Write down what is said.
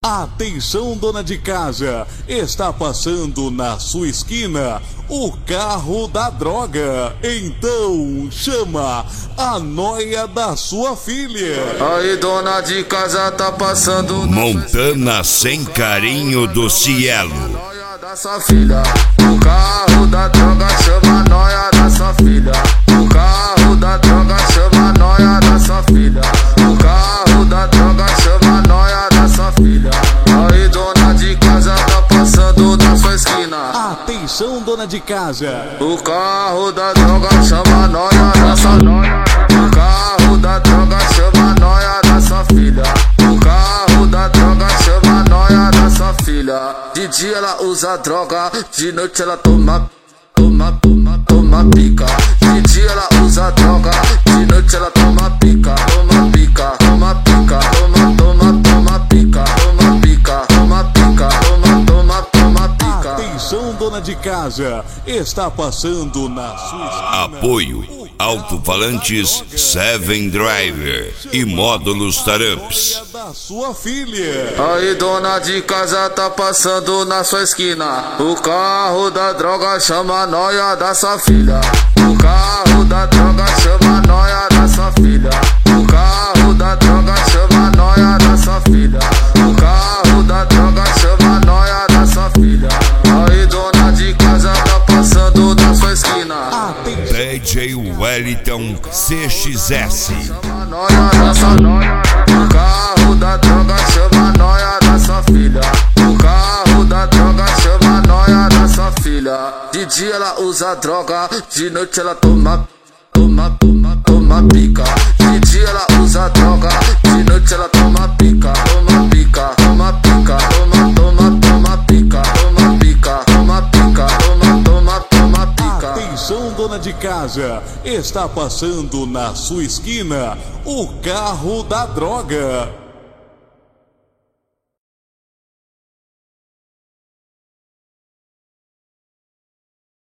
Atenção, dona de casa, está passando na sua esquina o carro da droga. Então chama a noia da sua filha. Aí, dona de casa, tá passando Montana sem carinho do Cielo. Noia da sua filha. O carro da droga chama a noia da sua filha. O carro da droga chama a noia da sua filha. O carro da droga chama a noia da sua filha. Aí, dona de casa, tá passando na sua esquina. Atenção, dona de casa. O carro da droga chama a noia da sua filha. O carro da droga chama a noia da sua filha. O carro da droga chama a noia da sua filha. De dia ela usa droga, de noite ela toma pica. De dia ela usa droga, de noite ela toma pica. Toma pica, toma pica, toma pica, toma pica, toma pica, toma pica. Atenção, dona de casa, está passando na sua esquina. Apoio Alto-falantes Seven Driver e módulos Taramps. Da sua filha. Aí, dona de casa, tá passando na sua esquina. O carro da droga chama a noia da sua filha. O carro da droga chama a noia da sua filha. O carro da droga chama a noia da sua filha. O carro da droga chama a noia da sua filha. Aí, dona de casa, tá passando na sua esquina. DJ Wellington CXS. Chama a noia da sua noia. O carro da droga chama a noia da sua filha. O carro da droga chama a noia da sua filha. De dia ela usa droga, de noite ela toma pica. De dia ela usa droga, de noite ela toma pica. Toma pica, toma pica, toma pica, toma pica, toma pica, toma pica. Atenção, dona de casa, está passando na sua esquina o carro da droga.